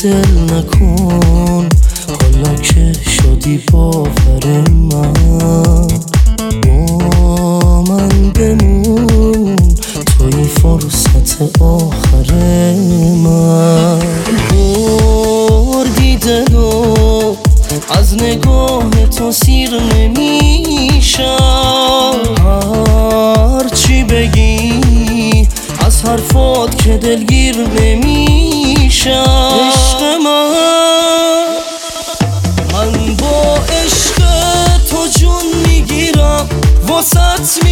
دل نکن، حالا که شدی باور من، با من بمون، توی فرصت آخر من. بردی دلو از نگاه تو سیر نمیشم، هرچی بگی از حرفات که دلگیر نمیشم. عشق من با عشق تو جون میگیرم، واسط